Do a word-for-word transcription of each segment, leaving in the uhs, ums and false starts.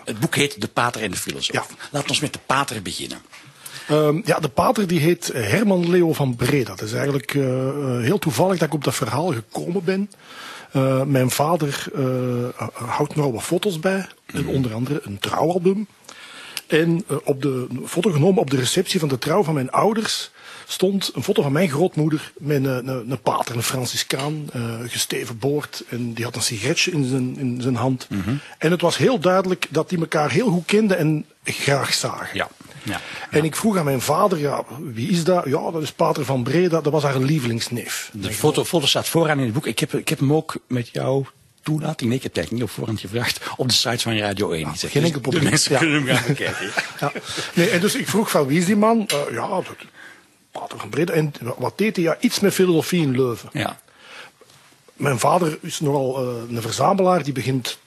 Het boek heet De Pater en de Filosoof. Ja. Laten we met de Pater beginnen. Um, ja, de pater die heet Herman Leo van Breda. Het is eigenlijk uh, heel toevallig dat ik op dat verhaal gekomen ben. Uh, mijn vader uh, houdt nogal wat foto's bij. En onder andere een trouwalbum. En uh, op de een foto genomen op de receptie van de trouw van mijn ouders stond een foto van mijn grootmoeder met een, een, een pater, een Franciscaan, uh, gesteven boord. En die had een sigaretje in zijn, in zijn hand. Mm-hmm. En het was heel duidelijk dat die elkaar heel goed kenden en graag zagen. Ja. Ja. En ik vroeg aan mijn vader, ja, wie is dat? Ja, dat is pater van Breda, dat was haar lievelingsneef. De foto, foto staat vooraan in het boek. Ik heb, ik heb hem ook met jou toelating. Nee, ik heb het eigenlijk niet op voorhand gevraagd. Op de site van Radio één. Ah, geen enkel probleem. De mensen ja. kunnen hem gaan bekijken. Ja. Nee, en dus ik vroeg van wie is die man? Uh, ja, dat, pater van Breda. En wat deed hij? Ja, iets met filosofie in Leuven. Ja. Mijn vader is nogal uh, een verzamelaar. Die begint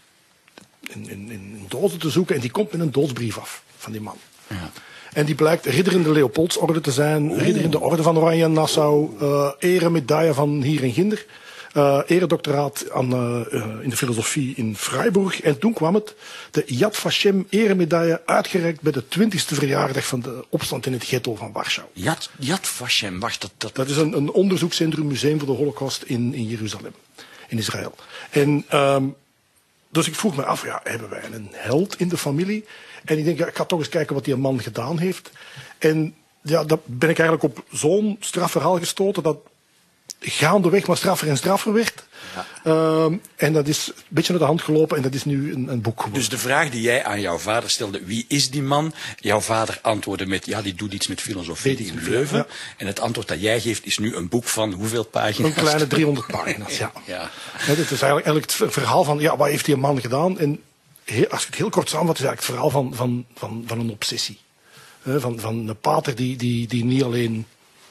in, in, in dozen te zoeken. En die komt met een doodsbrief af van die man. Ja. En die blijkt ridder in de Leopoldsorde te zijn, Oeh. ridder in de Orde van Oranje en Nassau, uh, eremedaille van hier en ginder, uh, eredoctoraat aan, uh, in de filosofie in Freiburg. En toen kwam het, de Yad Vashem eremedaille uitgereikt bij de twintigste verjaardag van de opstand in het ghetto van Warschau. Yad, Yad Vashem, wacht, dat, dat... Dat is een, een onderzoekscentrum, museum voor de Holocaust in, in Jeruzalem, in Israël. En um, dus ik vroeg me af, ja, hebben wij een held in de familie? En ik denk, ja, ik ga toch eens kijken wat die man gedaan heeft. En ja, daar ben ik eigenlijk op zo'n strafverhaal gestoten dat gaandeweg maar straffer en straffer werd. Ja. Um, en dat is een beetje naar de hand gelopen en dat is nu een, een boek geworden. Dus de vraag die jij aan jouw vader stelde, wie is die man? Jouw vader antwoordde met, ja, die doet iets met filosofie Weet in Leuven. Ja. En het antwoord dat jij geeft is nu een boek van hoeveel pagina's? Een kleine driehonderd pagina's, ja. ja. ja. Dit is eigenlijk, eigenlijk het verhaal van, ja, wat heeft die man gedaan? En heel, als ik het heel kort samenvat, is eigenlijk het verhaal van, van, van, van een obsessie. Van, van een pater die, die, die niet alleen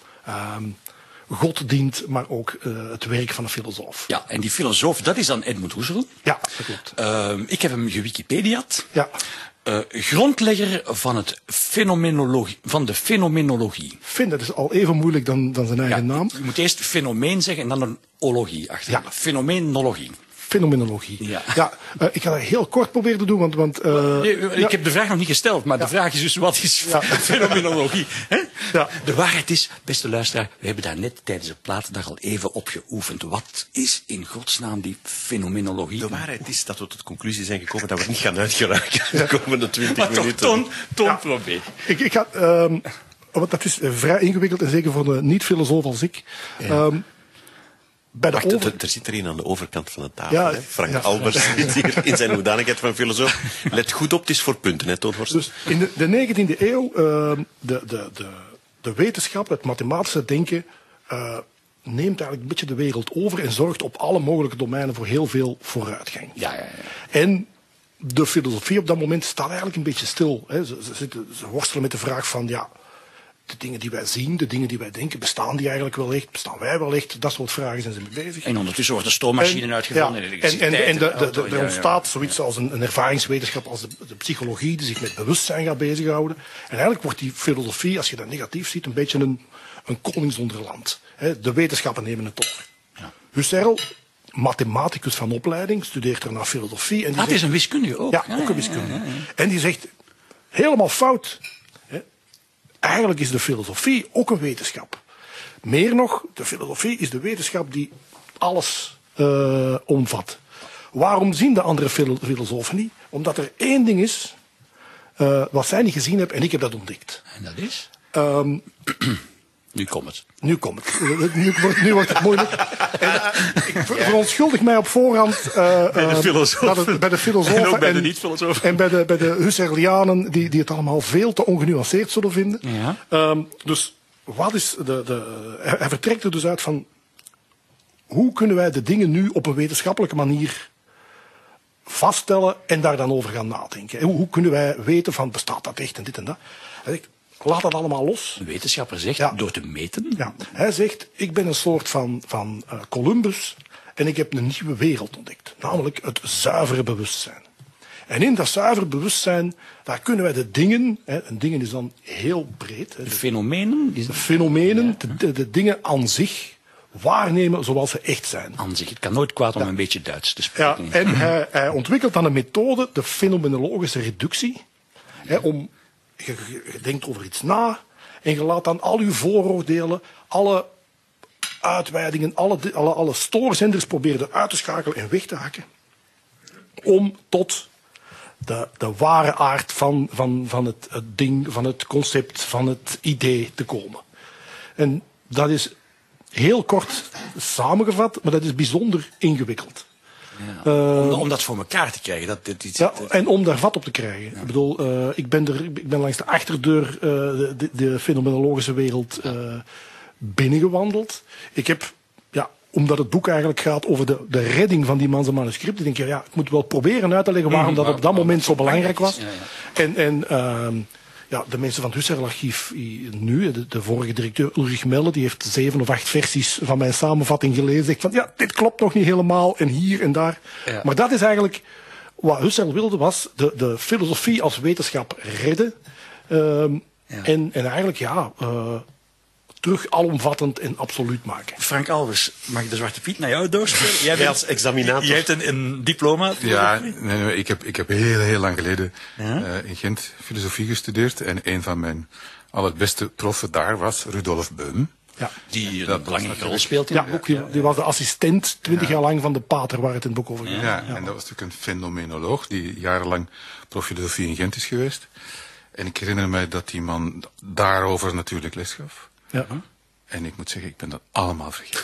um, God dient, maar ook uh, het werk van een filosoof. Ja, en die filosoof, dat is dan Edmund Husserl. Ja, dat klopt. Uh, ik heb hem gewikipediaat. Ja. Uh, grondlegger van, het fenomenologie, van de fenomenologie. Vind, dat is al even moeilijk dan, dan zijn eigen ja, naam. Je moet eerst fenomeen zeggen en dan een ologie achter. Ja. Fenomenologie. Fenomenologie. Ja. Ja, uh, ik ga dat heel kort proberen te doen, want... want uh, nee, ik ja. heb de vraag nog niet gesteld, maar ja. de vraag is dus, wat is ja. fenomenologie? Hè? Ja. De waarheid is, beste luisteraar, we hebben daar net tijdens de platendag al even op geoefend. Wat is in godsnaam die fenomenologie? De waarheid is dat we tot de conclusie zijn gekomen dat we niet gaan uitgeraken de komende twintig maar minuten. Toch, Ton, Ton ja. probeer. Ik, ik ga... Um, want dat is vrij ingewikkeld, en zeker voor een niet-filosoof als ik. Ja. Um, Bij de Wacht, over... er, er zit er een aan de overkant van de tafel. Ja, hè? Frank ja. Albers zit hier in zijn hoedanigheid van filosoof. Let goed op, het is voor punten, hè, Toon Horst? Dus in de, de negentiende eeuw, uh, de, de, de, de wetenschap, het mathematische denken, uh, neemt eigenlijk een beetje de wereld over en zorgt op alle mogelijke domeinen voor heel veel vooruitgang. Ja, ja, ja. En de filosofie op dat moment staat eigenlijk een beetje stil. Hè. Ze, ze, zitten, ze worstelen met de vraag van, ja, de dingen die wij zien, de dingen die wij denken, bestaan die eigenlijk wel echt? Bestaan wij wel echt? Dat soort vragen zijn ze mee bezig. En ondertussen wordt de stoommachine en, uitgevonden. Ja, en, en, en, en de, de, de, er ja, ja. ontstaat zoiets als een, een ervaringswetenschap als de, de psychologie, die zich met bewustzijn gaat bezighouden. En eigenlijk wordt die filosofie, als je dat negatief ziet, een beetje een, een koning zonder land. He, de wetenschappen nemen het over. Ja. Husserl, mathematicus van opleiding, studeert er naar filosofie. En die ah, het zegt, is een wiskundige ook. Ja, ja, ook een wiskundige. Ja, ja, ja. En die zegt, helemaal fout. He, eigenlijk is de filosofie ook een wetenschap. Meer nog, de filosofie is de wetenschap die alles uh, omvat. Waarom zien de andere filo- filosofen niet? Omdat er één ding is, uh, wat zij niet gezien hebben, en ik heb dat ontdekt. En dat is? Um, nu komt het. Nu komt het. Nu wordt, nu wordt het moeilijk. En, uh, ik verontschuldig mij op voorhand uh, bij de filosofen. bij, bij de filosofen en ook bij en, de niet-filosofen. En bij de, bij de Husserlianen, die, die het allemaal veel te ongenuanceerd zullen vinden. Ja. Um, dus wat is de, de, hij, hij vertrekt er dus uit van, hoe kunnen wij de dingen nu op een wetenschappelijke manier vaststellen en daar dan over gaan nadenken? Hoe, hoe kunnen wij weten van, bestaat dat echt en dit en dat? Hij zegt, laat dat allemaal los. Een wetenschapper zegt, Ja. door te meten. Ja, hij zegt, ik ben een soort van, van uh, Columbus en ik heb een nieuwe wereld ontdekt. Namelijk het zuivere bewustzijn. En in dat zuivere bewustzijn, daar kunnen wij de dingen, hè, en dingen is dan heel breed. Hè, De fenomenen. Die de fenomenen, de, de, de dingen aan zich, waarnemen zoals ze echt zijn. Aan zich, het kan nooit kwaad om Ja. een beetje Duits te Ja, spreken. en hij, hij ontwikkelt dan een methode, de fenomenologische reductie. Hè, om, je, je- je denkt over iets na en je laat dan al je vooroordelen, alle uitweidingen, alle, alle, alle stoorzenders proberen uit te schakelen en weg te hakken. Om tot de, de ware aard van, van, van het, het ding, van het concept, van het idee te komen. En dat is heel kort samengevat, maar dat is bijzonder ingewikkeld. om, om dat voor elkaar te krijgen. Dat, dit, iets, Ja, en om daar vat op te krijgen. Ik bedoel, uh, ik, ben er, ik ben langs de achterdeur uh, de, de fenomenologische wereld uh, binnengewandeld. Ik heb, ja, omdat het boek eigenlijk gaat over de, de redding van die man zijn manuscript, denk ik, ja, ik moet wel proberen uit te leggen waarom dat op dat moment zo belangrijk was. Ja, ja. En, en uh, ja, de mensen van het Husserl-archief nu, de, de vorige directeur Ulrich Melle, die heeft zeven of acht versies van mijn samenvatting gelezen. Zegt van, ja, dit klopt nog niet helemaal, en hier en daar. Ja. Maar dat is eigenlijk wat Husserl wilde, was de, de filosofie als wetenschap redden. Um, ja. en, en eigenlijk, ja, uh, terug alomvattend en absoluut maken. Frank Alves, mag ik de Zwarte Piet naar jou doorspelen? Jij bent als examinator. Jij hebt een, een diploma. Ja, nee, nee, ik, heb, ik heb heel, heel lang geleden ja? uh, in Gent filosofie gestudeerd. En een van mijn allerbeste proffen daar was Rudolf Beum. Ja. Die een belangrijke rol speelt in ja, het boek. Die, die was de assistent twintig ja. jaar lang van de pater waar het in het boek over ging. Ja, ja, ja, en dat was natuurlijk een fenomenoloog die jarenlang prof-filosofie in Gent is geweest. En ik herinner mij dat die man daarover natuurlijk les gaf. Ja. En ik moet zeggen, ik ben dat allemaal vergeten.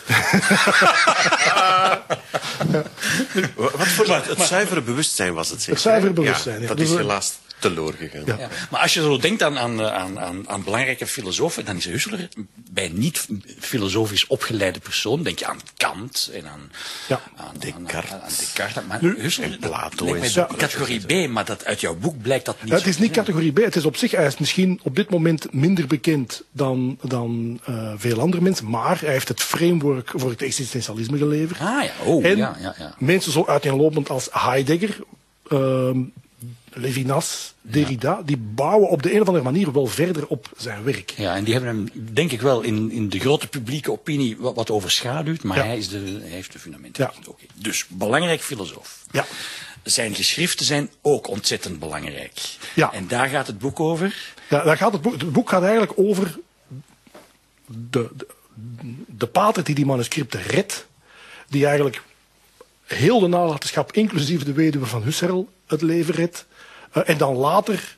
Wat voor het, het zuivere bewustzijn was het zeker? Het zuivere bewustzijn, ja. ja. Dat Dus is we- helaas teloor gegaan. Ja. Ja. Maar als je zo denkt aan, aan, aan, aan, aan belangrijke filosofen, dan is Husserl bij niet-filosofisch opgeleide persoon. Denk je aan Kant en aan, Ja. aan Descartes. Aan, aan Descartes. Maar Nu- Husserl, en Plato dat lijkt mij en zo categorie B, maar dat uit jouw boek blijkt dat niet Ja, het zo is te niet zijn. categorie B. Het is op zich, hij is misschien op dit moment minder bekend dan, dan uh, veel andere mensen. Maar hij heeft het framework voor het existentialisme geleverd. Ah ja, oh en ja, ja, ja. mensen zo uiteenlopend als Heidegger, um, Levinas, Derrida, die bouwen op de een of andere manier wel verder op zijn werk. Ja, en die hebben hem, denk ik wel, in, in de grote publieke opinie wat, wat overschaduwd, maar Ja. hij, is de, hij heeft de fundamenten. Ja. Oké. Dus, belangrijk filosoof. Ja. Zijn geschriften zijn ook ontzettend belangrijk. Ja. En daar gaat het boek over. Ja, daar gaat het, boek, het boek gaat eigenlijk over de, de, de pater die die manuscripten redt, die eigenlijk heel de nalatenschap, inclusief de weduwe van Husserl, het leven redt. Uh, en dan later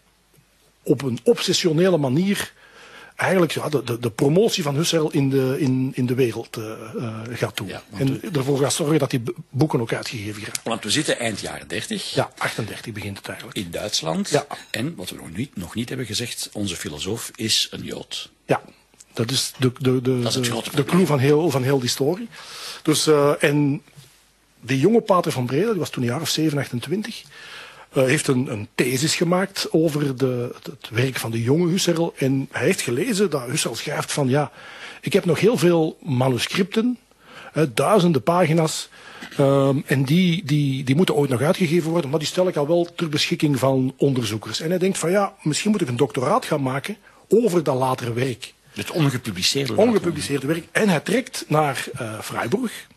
op een obsessionele manier eigenlijk ja, de, de, de promotie van Husserl in de, in, in de wereld uh, uh, gaat doen. Ja, want en ervoor gaat zorgen dat die b- boeken ook uitgegeven gaan. Want we zitten eind jaren dertig Ja, achtendertig begint het eigenlijk. in Duitsland. Ja. En, wat we nog niet, nog niet hebben gezegd, onze filosoof is een Jood. Ja, dat is de, de, de, Dat is het de, grote de probleem. clue van heel, van heel die story. Dus, uh, en die jonge pater van Breda, die was toen een jaar of zeven, achtentwintig, uh, heeft een, een thesis gemaakt over de, het, het werk van de jonge Husserl. En hij heeft gelezen dat Husserl schrijft van, ja, ik heb nog heel veel manuscripten, uh, duizenden pagina's, um, en die, die, die moeten ooit nog uitgegeven worden, maar die stel ik al wel ter beschikking van onderzoekers. En hij denkt van, ja, misschien moet ik een doctoraat gaan maken over dat latere werk. Het ongepubliceerde. Ongepubliceerde werk. En hij trekt naar uh, Freiburg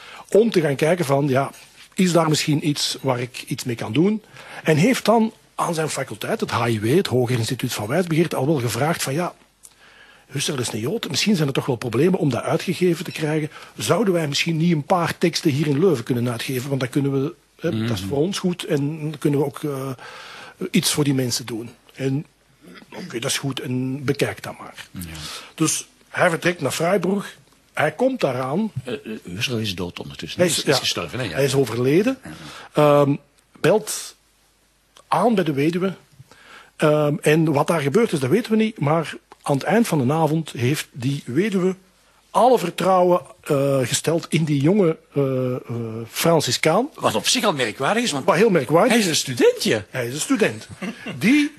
om te gaan kijken van, ja, is daar misschien iets waar ik iets mee kan doen? En heeft dan aan zijn faculteit, het H I W, het Hoger Instituut van Wijsbegeerte, al wel gevraagd van, ja, Husserl is een Jood, misschien zijn er toch wel problemen om dat uitgegeven te krijgen. Zouden wij misschien niet een paar teksten hier in Leuven kunnen uitgeven? Want dan kunnen we, hè, mm-hmm. dat is voor ons goed en dan kunnen we ook uh, iets voor die mensen doen. En oké, okay, dat is goed en bekijk dat maar. Ja. Dus hij vertrekt naar Freiburg. Hij komt daaraan. Uh, uh, Husserl is dood ondertussen. Hij is, is, ja, is gestorven. Hè? Ja. Hij is overleden. Ja. Um, belt aan bij de weduwe. Um, en wat daar gebeurd is, dat weten we niet. Maar aan het eind van de avond heeft die weduwe alle vertrouwen uh, gesteld in die jonge uh, uh, Franciscaan. Wat op zich al merkwaardig is, want Wat heel merkwaardig. hij is een studentje. Hij is een student. Die,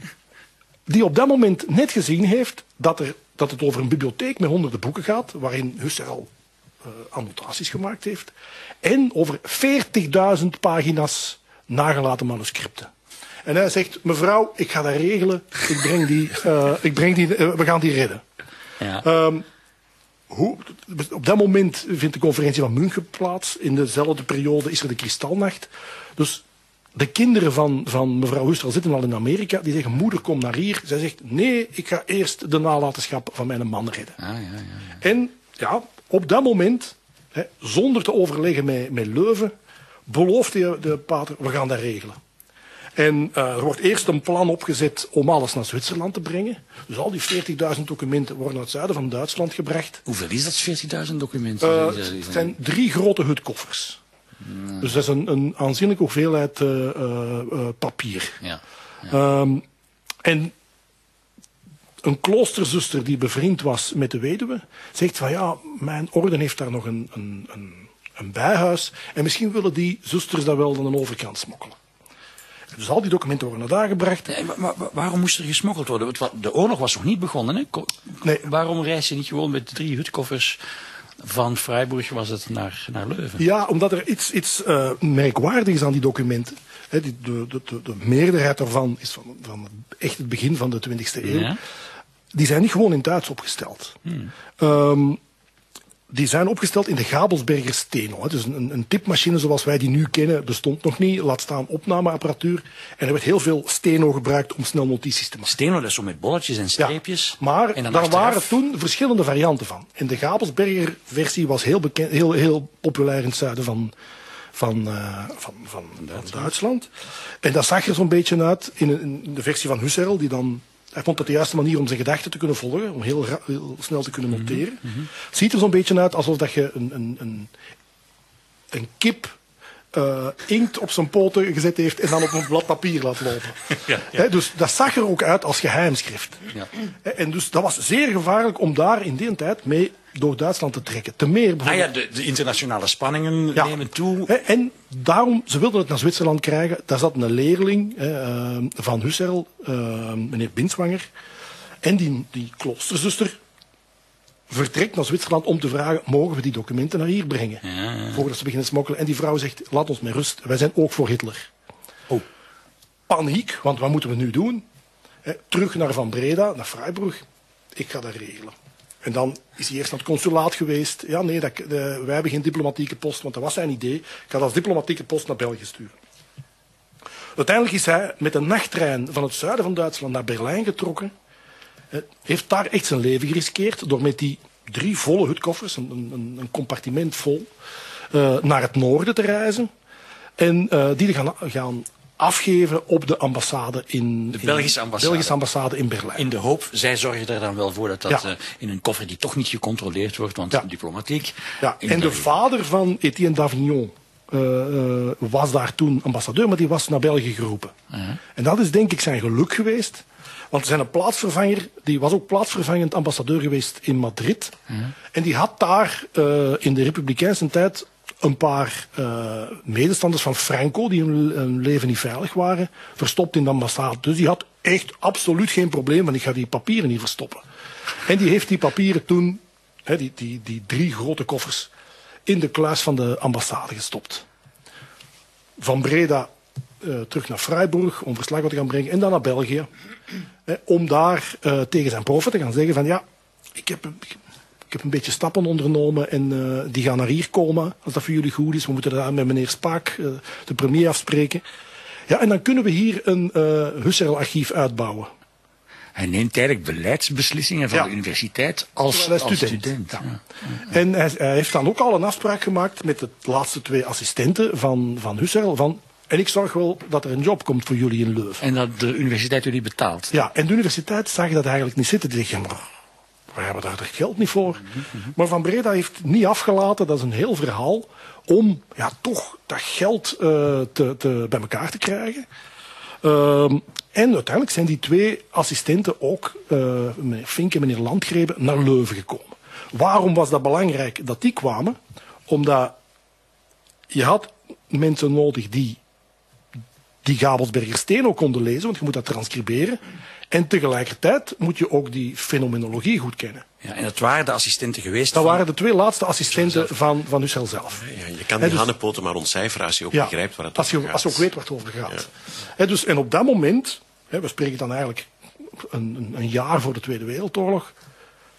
die op dat moment net gezien heeft dat, er, dat het over een bibliotheek met honderden boeken gaat, waarin Husserl uh, annotaties gemaakt heeft, en over veertigduizend pagina's nagelaten manuscripten. En hij zegt, mevrouw, ik ga dat regelen, ik breng die, uh, ik breng die, uh, we gaan die redden. Ja. Um, hoe, op dat moment vindt de conferentie van München plaats. In dezelfde periode is er de Kristalnacht. Dus de kinderen van, van mevrouw Husserl zitten al in Amerika. Die zeggen, moeder, kom naar hier. Zij zegt, nee, ik ga eerst de nalatenschap van mijn man redden. Ah, ja, ja, ja. En ja, op dat moment, hè, zonder te overleggen met, met Leuven, belooft de, de pater, we gaan dat regelen. En uh, er wordt eerst een plan opgezet om alles naar Zwitserland te brengen. Dus al die veertigduizend documenten worden naar het zuiden van Duitsland gebracht. Hoeveel is dat, veertigduizend documenten? Uh, het zijn drie grote hutkoffers. Hmm. Dus dat is een, een aanzienlijke hoeveelheid uh, uh, uh, papier. Ja, ja. Um, en een kloosterzuster die bevriend was met de weduwe, zegt van ja, mijn orde heeft daar nog een, een, een, een bijhuis. En misschien willen die zusters dat wel aan de overkant smokkelen. Dus al die documenten worden naar daar gebracht. Nee, maar, maar waarom moest er gesmokkeld worden? Want de oorlog was nog niet begonnen. Hè? Ko nee. Waarom reis je niet gewoon met drie hutkoffers van Freiburg was het naar, naar Leuven? Ja, omdat er iets, iets uh, merkwaardigs is aan die documenten. He, die, de, de, de, de meerderheid daarvan is van, van echt het begin van de twintigste eeuw. Ja? Die zijn niet gewoon in Duits opgesteld. Hmm. Um, Die zijn opgesteld in de Gabelsberger steno. Dus een, een tipmachine zoals wij die nu kennen bestond nog niet. Laat staan opnameapparatuur. En er werd heel veel steno gebruikt om snel notities te maken. Steno, dat is zo met bolletjes en streepjes. Ja, maar en dan daar achteraf... waren toen verschillende varianten van. En de Gabelsberger versie was heel, bekend, heel, heel populair in het zuiden van, van, uh, van, van, Duitsland. van Duitsland. En dat zag er zo'n beetje uit in, in de versie van Husserl, die dan... Hij vond dat de juiste manier om zijn gedachten te kunnen volgen, om heel, heel snel te kunnen noteren. Mm-hmm. Het ziet er zo'n beetje uit alsof dat je een, een, een, een kip uh, inkt op zijn poten gezet heeft en dan op een blad papier laat lopen. Ja, ja. He, dus dat zag er ook uit als geheimschrift. Ja. He, en dus dat was zeer gevaarlijk om daar in die tijd mee door Duitsland te trekken. Te meer bijvoorbeeld... Ah ja, de, de internationale spanningen ja. nemen toe. He, en daarom, ze wilden het naar Zwitserland krijgen. Daar zat een leerling he, uh, van Husserl, uh, meneer Binswanger. En die, die kloosterzuster vertrekt naar Zwitserland om te vragen, mogen we die documenten naar hier brengen? Ja, ja. Voordat ze beginnen smokkelen. En die vrouw zegt, laat ons met rust. Wij zijn ook voor Hitler. Oh. Paniek, want wat moeten we nu doen? He, terug naar Van Breda, naar Freiburg. Ik ga dat regelen. En dan is hij eerst naar het consulaat geweest. Ja, nee, dat, de, wij hebben geen diplomatieke post, want dat was zijn idee. Ik ga dat als diplomatieke post naar België sturen. Uiteindelijk is hij met een nachttrein van het zuiden van Duitsland naar Berlijn getrokken. Hij heeft daar echt zijn leven geriskeerd door met die drie volle hutkoffers, een, een, een compartiment vol, uh, naar het noorden te reizen. En uh, die te gaan, gaan afgeven op de ambassade in... De Belgische ambassade. Belgische ambassade in Berlijn. In de hoop, zij zorgen er dan wel voor dat dat ja. uh, in een koffer die toch niet gecontroleerd wordt, want ja. diplomatiek... Ja. En de vader van Etienne d'Avignon uh, uh, was daar toen ambassadeur, maar die was naar België geroepen. Uh-huh. En dat is denk ik zijn geluk geweest. Want er zijn een plaatsvervanger, die was ook plaatsvervangend ambassadeur geweest in Madrid. Uh-huh. En die had daar uh, in de republikeinse tijd een paar uh, medestanders van Franco, die hun, hun leven niet veilig waren, verstopt in de ambassade. Dus die had echt absoluut geen probleem van ik ga die papieren niet verstoppen. En die heeft die papieren toen, hè, die, die, die drie grote koffers, in de kluis van de ambassade gestopt. Van Breda uh, terug naar Freiburg om verslag te gaan brengen en dan naar België. Hè, om daar uh, tegen zijn proffen te gaan zeggen van ja, ik heb... Ik, Ik heb een beetje stappen ondernomen en uh, die gaan naar hier komen, als dat voor jullie goed is. We moeten daar met meneer Spaak, uh, de premier, afspreken. Ja, en dan kunnen we hier een uh, Husserl-archief uitbouwen. Hij neemt eigenlijk beleidsbeslissingen van ja. de universiteit als, student. Als student. Ja. Ja. Ja. En hij, hij heeft dan ook al een afspraak gemaakt met de laatste twee assistenten van, van Husserl. Van, en ik zorg wel dat er een job komt voor jullie in Leuven. En dat de universiteit jullie betaalt. Ja, en de universiteit zag dat eigenlijk niet zitten. Die zeggen, we hebben daar het geld niet voor. Mm-hmm. Maar Van Breda heeft niet afgelaten, dat is een heel verhaal, om ja, toch dat geld uh, te, te, bij elkaar te krijgen. Uh, en uiteindelijk zijn die twee assistenten ook, uh, meneer Fink en meneer Landgrebe, naar Leuven gekomen. Waarom was dat belangrijk dat die kwamen? Omdat je had mensen nodig die die Gabelsberger steno konden lezen, want je moet dat transcriberen. En tegelijkertijd moet je ook die fenomenologie goed kennen. Ja, en dat waren de assistenten geweest? Dat van... waren de twee laatste assistenten van, van Husserl zelf. Ja, je kan die dus, hannepoten maar ontcijferen als je ook ja, begrijpt waar het als je, over gaat. Als je ook weet waar het over gaat. Ja. He, dus, en op dat moment, he, we spreken dan eigenlijk een, een, een jaar voor de Tweede Wereldoorlog,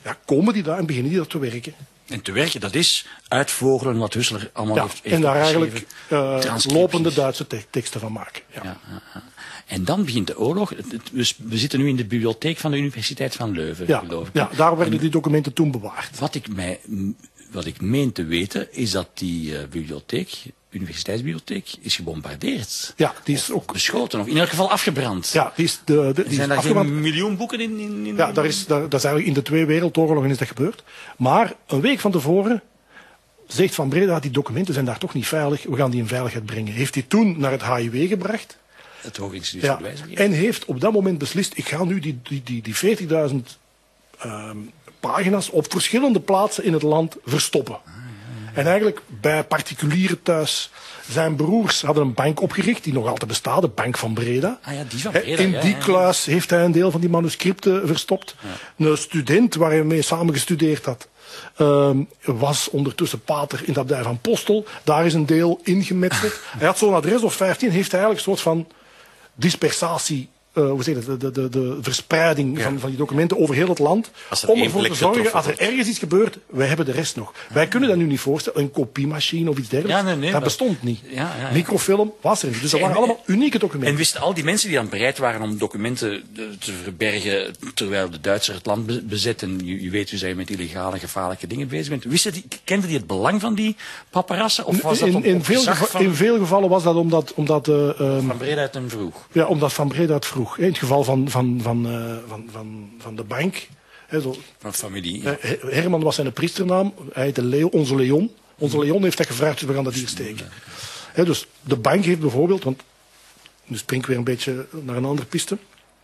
ja, komen die daar en beginnen die daar te werken. En te werken, dat is uitvogelen wat Husserl allemaal Ja, heeft, heeft en daar eigenlijk opgeschreven. uh, Transcripties. lopende Duitse te- teksten van maken. Ja. Ja, ja, ja. En dan begint de oorlog. Het- het- We, we zitten nu in de bibliotheek van de Universiteit van Leuven, Ja, geloof ik. ja, daar werden die documenten toen bewaard. Wat ik, mij, wat ik meen te weten, is dat die uh, bibliotheek, universiteitsbibliotheek, is gebombardeerd. Ja, die is ook. Beschoten, of in elk geval afgebrand. Ja, die is, de, de, die Zijn is er afgebrand. geen miljoen boeken in? in, in Ja, daar is, daar, dat is eigenlijk in de twee wereldoorlogen is dat gebeurd. Maar een week van tevoren zegt Van Breda, die documenten zijn daar toch niet veilig, we gaan die in veiligheid brengen. Heeft hij toen naar het H I W gebracht. Het Hoge Instituut Ja, voor de Wijsbegeer. en heeft op dat moment beslist, ik ga nu die, die, die, die veertigduizend ehm, pagina's op verschillende plaatsen in het land verstoppen. En eigenlijk bij particulieren thuis. Zijn broers hadden een bank opgericht, die nog altijd bestaat, de Bank van Breda. Ah ja, die van Hè, Breda, In ja, die ja. kluis heeft hij een deel van die manuscripten verstopt. Een student waar hij mee samen gestudeerd had, ehm, was ondertussen pater in de abdij van Postel. Daar is een deel ingemetseld. Hij had zo'n adres of vijftien, heeft hij eigenlijk een soort van dispersatie, uh, hoe zeg je dat, de, de, de verspreiding Ja. van, van die documenten over heel het land. Als er Om één ervoor te plek zorgen, getroffen als er wordt. ergens iets gebeurt, wij hebben de rest nog. Wij kunnen dat nu niet voorstellen. Een kopiemachine of iets dergelijks, Ja, nee, nee, dat dat- bestond niet. Ja, ja, ja. Microfilm was er niet. Dus dat En- waren allemaal unieke documenten. En wisten al die mensen die dan bereid waren om documenten eh, te verbergen terwijl de Duitsers het land be- bezetten, je, je weet dus dat je met illegale, gevaarlijke dingen bezig bent, wisten die, kenden die het belang van die paparazzen? Of was dat in, op, in, op veel gezag geva- van, in veel gevallen was dat omdat, omdat, eh, ehm, van Breda uit hem vroeg? ja, omdat Van Breda het vroeg. In het geval van, van, van, eh, van, van, van de bank. Hè, zo, Van familie. eh, Her- Herman was zijn priesternaam. Hij heette Leo, onze Leon. Onze Leon heeft dat gevraagd, dus we gaan dat hier steken. Hè, dus de bank heeft bijvoorbeeld, want nu spring ik weer een beetje naar een andere piste.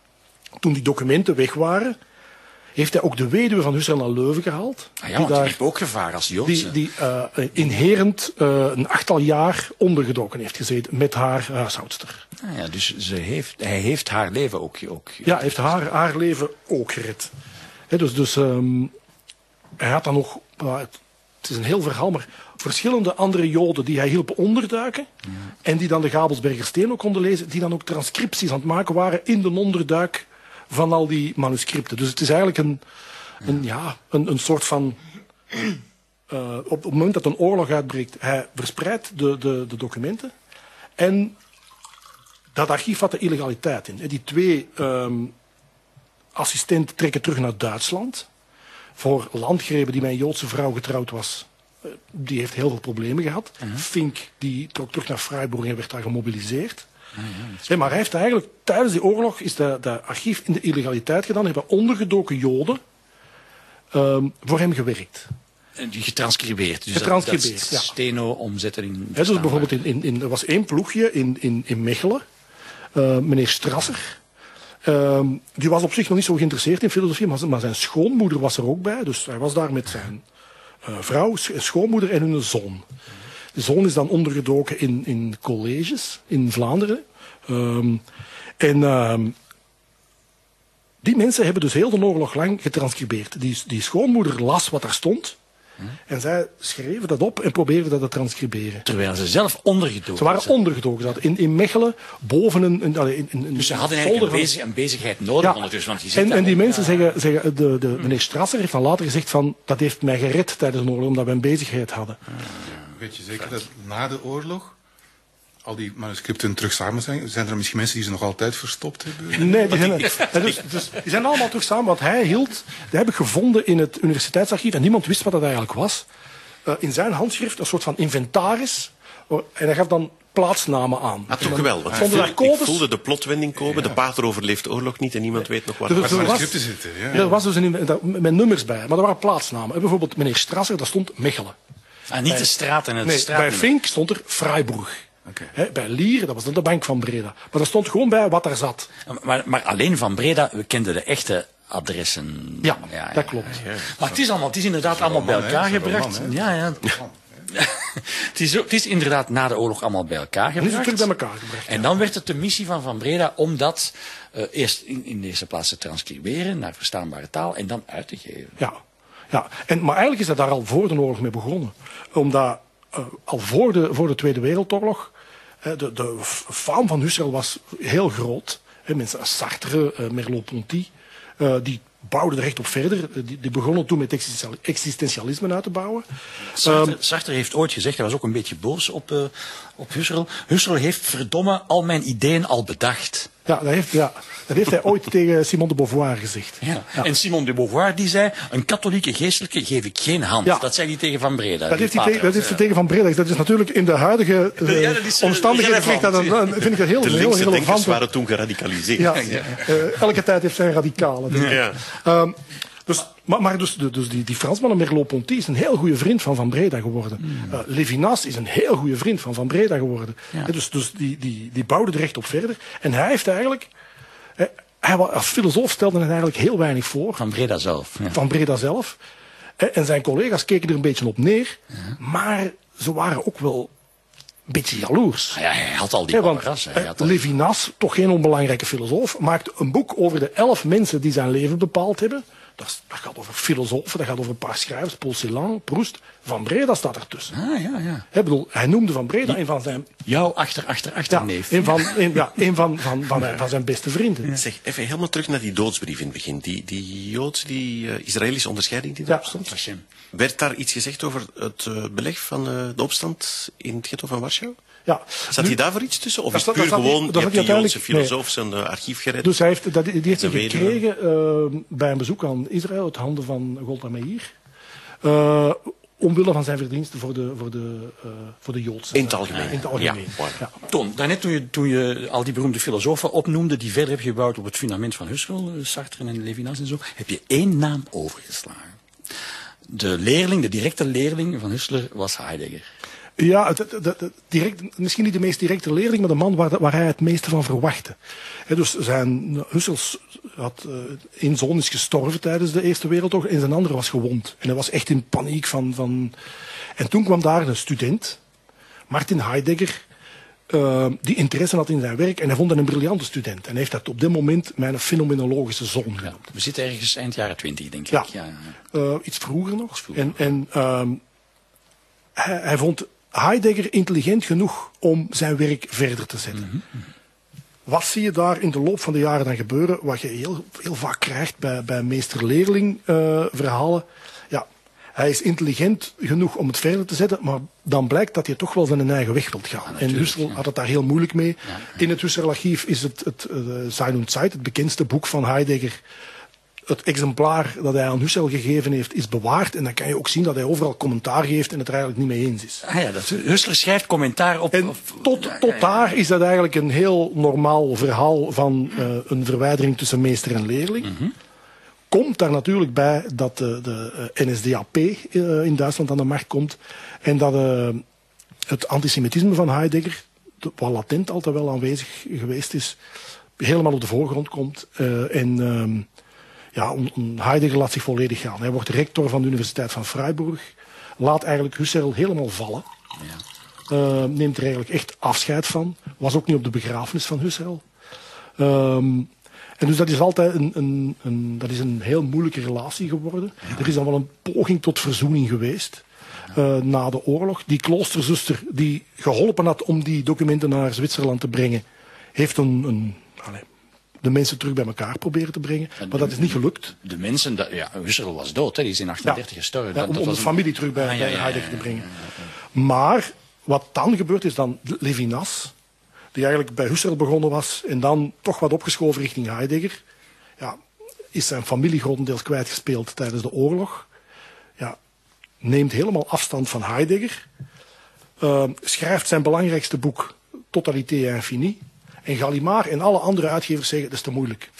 Toen die documenten weg waren, heeft hij ook de weduwe van Husserl naar Leuven gehaald. Ah ja, want die liep ook gevaar als Joodse. Die, die uh, inherent uh, een achttal jaar ondergedoken heeft gezeten met haar huishoudster. Ah ja, dus ze heeft, hij heeft haar leven ook... ook Ja, hij heeft haar, haar leven ook gered. He, dus dus um, hij had dan nog, uh, het, het is een heel verhaal, maar verschillende andere Joden die hij hielp onderduiken. Ja. En die dan de Gabelsberger Steen ook konden lezen, die dan ook transcripties aan het maken waren in de onderduik van al die manuscripten. Dus het is eigenlijk een, een, ja, een, een soort van... Uh, op het moment dat een oorlog uitbreekt, hij verspreidt de, de, de documenten. En dat archief had de illegaliteit in. Die twee um, assistenten trekken terug naar Duitsland. Voor Landgrebe, die met een Joodse vrouw getrouwd was, uh, die heeft heel veel problemen gehad. Uh-huh. Fink, die trok terug naar Freiburg en werd daar gemobiliseerd. Uh-huh. Nee, maar hij heeft eigenlijk, tijdens die oorlog, is dat archief in de illegaliteit gedaan. Hebben ondergedoken Joden um, voor hem gewerkt. Die getranscribeerd. Dus getranscribeerd, dat, dat ja. steno omzetten in... He, dus bijvoorbeeld in, in, in, er was één ploegje in, in, in Mechelen. Uh, meneer Strasser. Uh, die was op zich nog niet zo geïnteresseerd in filosofie, maar, maar zijn schoonmoeder was er ook bij. Dus hij was daar met zijn uh, vrouw, schoonmoeder en hun zoon. De zoon is dan ondergedoken in, in colleges in Vlaanderen. Um, en uh, die mensen hebben dus heel de oorlog lang getranscribeerd. Die, die schoonmoeder las wat daar stond. En zij schreven dat op en probeerden dat te transcriberen. Terwijl ze zelf ondergedoken Ze waren zijn. ondergedoken. Ze hadden in, in Mechelen, boven een... een, een, een Dus ze hadden zolder eigenlijk een, van- bezig, een bezigheid nodig Ja. ondertussen. Want je zit En, daar en die ook, mensen ja. zeggen, zeggen de, de, meneer Strasser heeft dan later gezegd van, dat heeft mij gered tijdens de oorlog, omdat we een bezigheid hadden. Weet je zeker dat na de oorlog al die manuscripten terug samen zijn? Zijn er misschien mensen die ze nog altijd verstopt hebben? Nee, die zijn, ja, dus, dus, die zijn allemaal terug samen. Want hij hield, die heb ik gevonden in het universiteitsarchief en niemand wist wat dat eigenlijk was. Uh, in zijn handschrift een soort van inventaris. En hij gaf dan plaatsnamen aan. Ah, toch wel. Want ik, Stonden daar voelde, ik codes? voelde de plotwending komen. Ja. De pater overleeft de oorlog niet en niemand weet nog waar. Dus- Waar er de was- manuscripten zitten, ja. Ja, er was dus een, dat- met nummers bij, maar er waren plaatsnamen. En bijvoorbeeld meneer Strasser, daar stond Mechelen. Ah, niet de straat en het Nee, straat. bij Fink stond er Freiburg. Oké. Hè, bij Lier, dat was dan de bank van Breda. Maar er stond gewoon bij wat er zat. Maar, maar alleen van Breda, we kenden de echte adressen. Ja, dat klopt. Maar het is, allemaal, het is inderdaad allemaal bij roman, hè? elkaar Het is een gebracht. roman, Ja, ja. het, is, zo- het is inderdaad na de oorlog allemaal bij elkaar En is het gebracht. terug bij elkaar gebracht. En dan werd het de missie van Van Breda om dat uh, eerst in, in de eerste plaats te transcriberen naar verstaanbare taal en dan uit te geven. Ja, ja. En, maar eigenlijk is dat daar al voor de oorlog mee begonnen. Omdat uh, al voor de, voor de Tweede Wereldoorlog uh, de, de faam van Husserl was heel groot. Hè, mensen als Sartre, uh, Merleau-Ponty, uh, die bouwden er echt op verder. Die, die begonnen toen met existentialisme uit te bouwen. Sartre, Um, Sartre heeft ooit gezegd, hij was ook een beetje boos op, uh, op Husserl. Husserl heeft verdomme al mijn ideeën al bedacht. Ja, dat heeft, ja, dat heeft hij ooit tegen Simone de Beauvoir gezegd. Ja. Ja. En Simone de Beauvoir die zei, een katholieke geestelijke geef ik geen hand. Ja. Dat zei hij tegen Van Breda. Dat heeft hij tegen, dat heeft hij ja. tegen Van Breda. Dat is natuurlijk in de huidige uh, Ja, dat is, uh, omstandigheden vind ik dat, een, vind ik dat heel, De heel linkse denkers relevant. waren toen geradicaliseerd. Ja, ja. Uh, elke tijd heeft zijn radicalen. Dus, Ja. um, dus, maar maar dus, dus die, die Fransman, Merleau-Ponty, is een heel goede vriend van Van Breda geworden. Mm. Uh, Levinas is een heel goede vriend van Van Breda geworden. Ja. Uh, dus dus die, die, die bouwden er echt op verder. En hij heeft eigenlijk... Uh, hij, als filosoof stelde hij eigenlijk heel weinig voor. Van Breda zelf. Ja. Van Breda zelf. Uh, en zijn collega's keken er een beetje op neer. Ja. Maar ze waren ook wel een beetje jaloers. Ja, hij had al die Ja, want paparazzen. uh, Levinas, toch geen onbelangrijke filosoof, maakt een boek over de elf mensen die zijn leven bepaald hebben. Dat, is, dat gaat over filosofen, dat gaat over een paar schrijvers, Paul Celan, Proust. Van Breda staat ertussen. Ah, ja, ja. Hij, bedoel, hij noemde Van Breda een van zijn... Jouw achter, achter, Ja, achterneef. een van, een, ja, een van, van, van, van zijn beste vrienden. Zeg, even helemaal terug naar die doodsbrief in het begin. Die, die Joodse, die uh, Israëlische onderscheiding die Ja. daarop stond. Hashem. Werd daar iets gezegd over het uh, beleg van uh, de opstand in het ghetto van Warschau? Ja. Zat Nu- hij daarvoor iets tussen? Of Dat is het zat- puur dat zat gewoon, hij- je dat hebt zat hij die Joodse uiteindelijk- filosoof zijn uh, archief gered? Dus hij heeft, dat, die heeft hij De weduwe. gekregen uh, bij een bezoek aan Israël uit handen van Golda Meir. Uh, omwille van zijn verdiensten voor de, voor de, uh, voor de Joodse. In het algemeen. In het algemeen. Ja, Ja. Toon, daarnet toen je, toen je al die beroemde filosofen opnoemde, die verder hebben gebouwd op het fundament van Husserl, Sartre en Levinas en zo, heb je één naam overgeslagen. De leerling, de directe leerling van Husserl was Heidegger. Ja, het, het, het, het direct, misschien niet de meest directe leerling, maar de man waar, waar hij het meeste van verwachtte. He, dus zijn, Husserl had uh, één zoon is gestorven tijdens de Eerste Wereldoorlog en zijn andere was gewond. En hij was echt in paniek van... van... En toen kwam daar een student, Martin Heidegger, uh, die interesse had in zijn werk en hij vond hem een briljante student. En hij heeft dat op dit moment mijn fenomenologische zoon genoemd. Ja, we zitten ergens eind jaren twintig, denk ik. Ja, Ja, ja. Uh, iets vroeger nog. vroeger. En, en um, hij, hij vond Heidegger intelligent genoeg om zijn werk verder te zetten. Mm-hmm. Wat zie je daar in de loop van de jaren dan gebeuren? Wat je heel, heel vaak krijgt bij, bij meester-leerling uh, verhalen. Ja, hij is intelligent genoeg om het verder te zetten, maar dan blijkt dat hij toch wel zijn eigen weg wilt gaan. Ja, en Husserl ja. had het daar heel moeilijk mee. Ja, ja. In het Husserl-archief is het, het uh, Sein und Zeit, het bekendste boek van Heidegger. Het exemplaar dat hij aan Husserl gegeven heeft, is bewaard. En dan kan je ook zien dat hij overal commentaar geeft en het er eigenlijk niet mee eens is. Ah ja, dat, Husserl schrijft commentaar op... En op tot, ja, tot ja, ja. daar is dat eigenlijk een heel normaal verhaal van uh, een verwijdering tussen meester en leerling. Mm-hmm. Komt daar natuurlijk bij dat de, de uh, N S D A P uh, in Duitsland aan de macht komt. En dat uh, het antisemitisme van Heidegger, wat latent altijd wel aanwezig geweest is, helemaal op de voorgrond komt. Uh, en... Uh, Ja, Heidegger laat zich volledig gaan. Hij wordt rector van de Universiteit van Freiburg. Laat eigenlijk Husserl helemaal vallen. Ja. Uh, neemt er eigenlijk echt afscheid van. Was ook niet op de begrafenis van Husserl. Um, en dus dat is altijd een, een, een, dat is een heel moeilijke relatie geworden. Ja. Er is dan wel een poging tot verzoening geweest. Uh, na de oorlog. Die kloosterzuster die geholpen had om die documenten naar Zwitserland te brengen, heeft een... een allez, de mensen terug bij elkaar proberen te brengen. Maar de, dat is niet gelukt. De mensen, dat, ja, Husserl was dood, hè, die is in achtendertig ja. gestorven. Ja, om dat om was de een... familie terug bij, ah, ja, bij ja, Heidegger ja, ja, ja, te brengen. Ja, ja, ja. Maar wat dan gebeurt is dan Levinas, die eigenlijk bij Husserl begonnen was en dan toch wat opgeschoven richting Heidegger. Ja, is zijn familie grotendeels kwijtgespeeld tijdens de oorlog. Ja, neemt helemaal afstand van Heidegger. Uh, schrijft zijn belangrijkste boek Totalité et Infini. En Gallimard en alle andere uitgevers zeggen, dat is te moeilijk.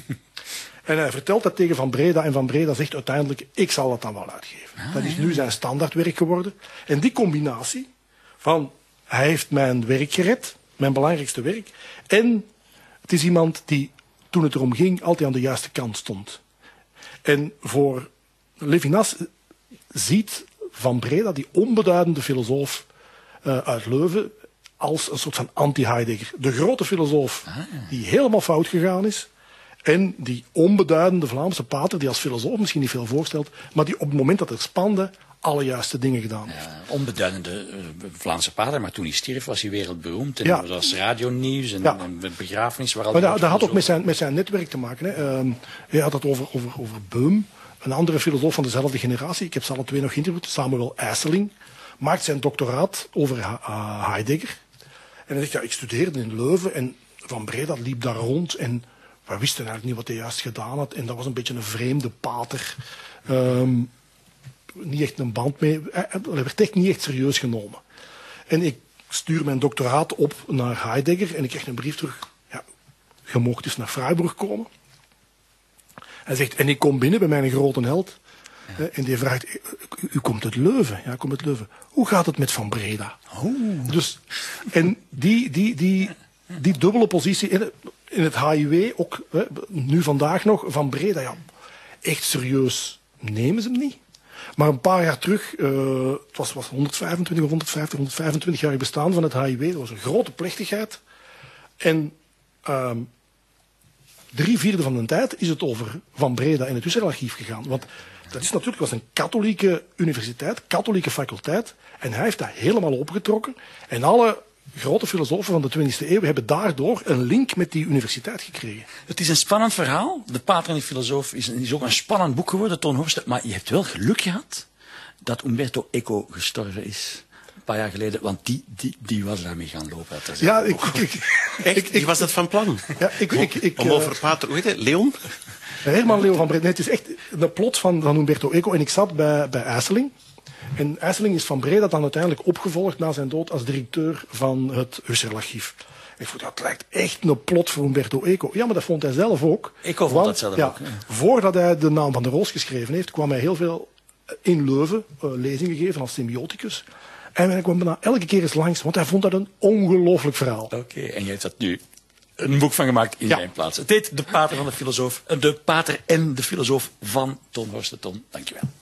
En hij vertelt dat tegen Van Breda en Van Breda zegt uiteindelijk, ik zal dat dan wel uitgeven. Ah, dat is ja. nu zijn standaardwerk geworden. En die combinatie van, hij heeft mijn werk gered, mijn belangrijkste werk, en het is iemand die, toen het erom ging, altijd aan de juiste kant stond. En voor Levinas ziet Van Breda, die onbeduidende filosoof uh, uit Leuven, als een soort van anti-Heidegger. De grote filosoof ah, ja. die helemaal fout gegaan is. En die onbeduidende Vlaamse pater, die als filosoof misschien niet veel voorstelt, maar die op het moment dat het spande, alle juiste dingen gedaan. Ja, onbeduidende uh, Vlaamse pater, maar toen hij stierf was hij wereldberoemd. En Ja. er was radionieuws en, Ja. en begrafenis. Waar al Maar die dat, dat had ook met filosofen- zijn, met zijn netwerk te maken. Hè. Um, hij had het over, over, over Beum, een andere filosoof van dezelfde generatie. Ik heb ze alle twee nog geïnterviewd. Samuel Eisseling maakt zijn doctoraat over uh, Heidegger. En hij zegt, ja, ik studeerde in Leuven en Van Breda liep daar rond en we wisten eigenlijk niet wat hij juist gedaan had. En dat was een beetje een vreemde pater. Um, niet echt een band mee. Hij hij werd echt niet echt serieus genomen. En ik stuur mijn doctoraat op naar Heidegger en ik krijg een brief terug. Ja, je mocht dus naar Freiburg komen. Hij zegt, en ik kom binnen bij mijn grote held. Ja. En die vraagt, u, u komt uit Leuven. Ja, ik kom uit Leuven. Hoe gaat het met Van Breda? Oeh. Dus, en die, die, die, die dubbele positie in, in het H I W, ook hè, nu vandaag nog, Van Breda, ja, echt serieus nemen ze hem niet. Maar een paar jaar terug, uh, het was, was honderdvijfentwintig of honderdvijftig, honderdvijfentwintig jaar bestaan van het H I W, dat was een grote plechtigheid. En uh, drie vierde van de tijd is het over Van Breda en het Husserl-archief gegaan. Want dat is natuurlijk was een katholieke universiteit, katholieke faculteit. En hij heeft dat helemaal opgetrokken. En alle grote filosofen van de twintigste eeuw hebben daardoor een link met die universiteit gekregen. Het is een spannend verhaal. De Pater en de Filosoof is, is ook een spannend boek geworden, Ton Horsten. Maar je hebt wel geluk gehad dat Umberto Eco gestorven is. Een paar jaar geleden, want die, die, die was daarmee gaan lopen. Dat is Ja, ik... ik, ik Echt? ik- Die was dat van plan? Ja, ik, ik, ik, Om eh, over pater, hoe heet het? Leon? Herman Leo van Breda. Nee, het is echt de plot van, van Umberto Eco. En ik zat bij, bij IJsseling. En IJsseling is Van Breda dan uiteindelijk opgevolgd na zijn dood als directeur van het Husserl-archief. Ik vond, dat lijkt echt een plot voor Umberto Eco. Ja, maar dat vond hij zelf ook. Eco vond Want, dat zelf ja, ook, ja. Voordat hij de naam van de Roos geschreven heeft, kwam hij heel veel in Leuven uh, lezingen geven als semioticus. En hij kwam bijna elke keer eens langs, want hij vond dat een ongelooflijk verhaal. Oké, en jij hebt dat nu een boek van gemaakt in Ja. zijn plaats. Het heet De Pater van de Filosoof, de Pater en de Filosoof van Ton Horsten. Ton, dankjewel.